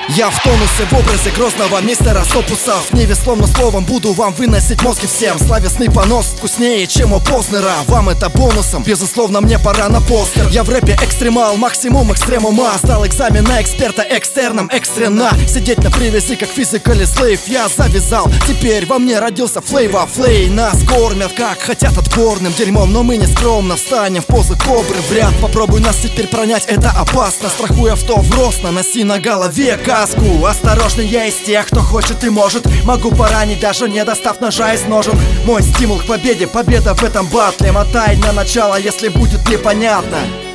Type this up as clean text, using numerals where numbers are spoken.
Я в тонусе в образе грозного мистера Сопусов. Невесловно словом буду вам выносить мозги всем. Словесный понос вкуснее, чем у Познера. Вам это бонусом, безусловно, мне пора на постер. Я в рэпе экстремал, максимум экстремума. Сдал экзамен на эксперта экстерном экстренно. Сидеть на привязи, как физикали слейв. Я завязал, теперь во мне родился флейва флей. Нас кормят, как хотят, отборным дерьмом. Но мы не скромно встанем в позы кобры в ряд. Попробуй нас теперь пронять, это опасно. Страхуй авто в рост, наноси на голове каску. Осторожный, я из тех, кто хочет и может. Могу поранить, даже не достав ножа из ножен. Мой стимул к победе, победа в этом батле. Мотай на начало, если будет непонятно.